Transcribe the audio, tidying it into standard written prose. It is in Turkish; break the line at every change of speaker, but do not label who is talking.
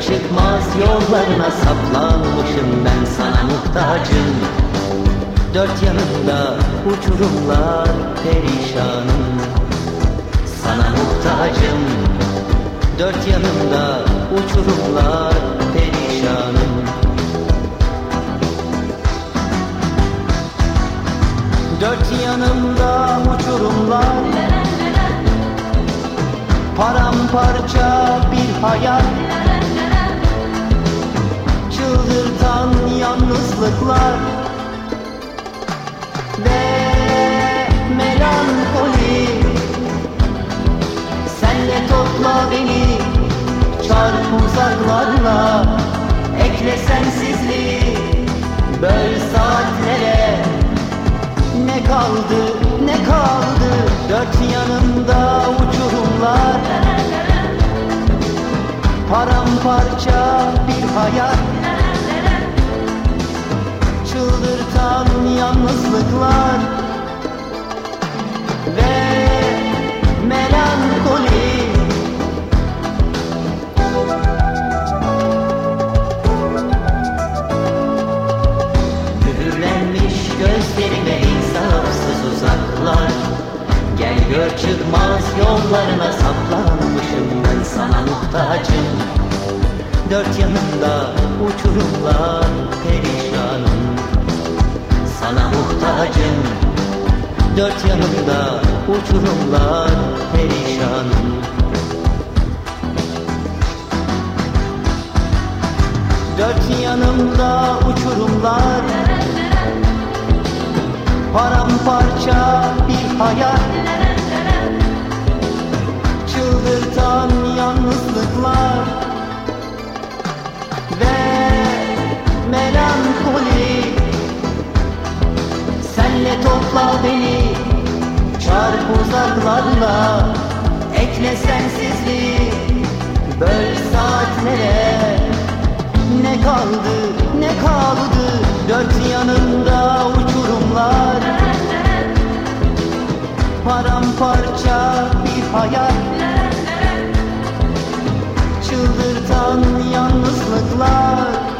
çıkmaz yollarına saplanmışım, ben sana muhtacım. Dört yanımda uçurumlar, perişanım, sana muhtacım. Dört yanımda uçurumlar, perişanım. Dört yanımda uçurumlar, paramparça bir hayat, çıldırtan yalnızlıklar ve melankoli. Senle topla beni çarp uzaklarla, ekle sensizliği, böl saatlere. Ne kaldı, ne kaldı? Dört yanımda uçurumlar, paramparça bir hayat, çıldırtan yalnızlıklar ve melankoli. Mühürlenmiş gözlerime insafsız uzaklar, gel gör çıkmaz yollarına saplanmışım, ben sana muhtacım. Dört yanımda uçurumlar, perişanım, sana muhtacım. Dört yanımda uçurumlar, perişanım. Dört yanımda uçurumlar, paramparça bir hayat, çıldırtan yalnızlıklar ve melankoli. Senle topla beni çarp uzaklarla, ekle sensizliği, böl saatlere. Ne kaldı, ne kaldı? Dört yanımda uçurumlar, paramparça bir hayat, çıldırtan yalnızlıklar